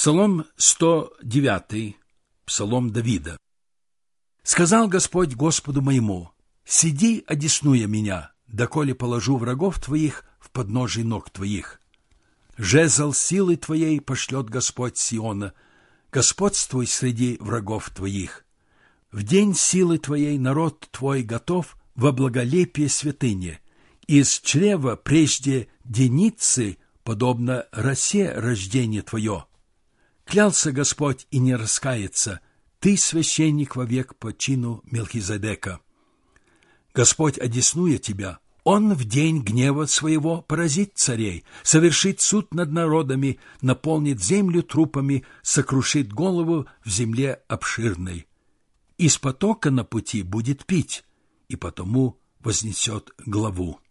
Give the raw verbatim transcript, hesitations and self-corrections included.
Псалом сто девятый, псалом Давида. «Сказал Господь Господу моему: сиди, одесную меня, доколе положу врагов твоих в подножии ног твоих. Жезл силы твоей пошлет Господь Сиона, господствуй среди врагов твоих. В день силы твоей народ твой готов во благолепие святыни. Из чрева прежде деницы, подобно росе рождение твое. Клялся Господь и не раскается, ты священник вовек по чину Мелхизедека. Господь одесную тебя, Он в день гнева своего поразит царей, совершит суд над народами, наполнит землю трупами, сокрушит голову в земле обширной. Из потока на пути будет пить, и потому вознесет главу.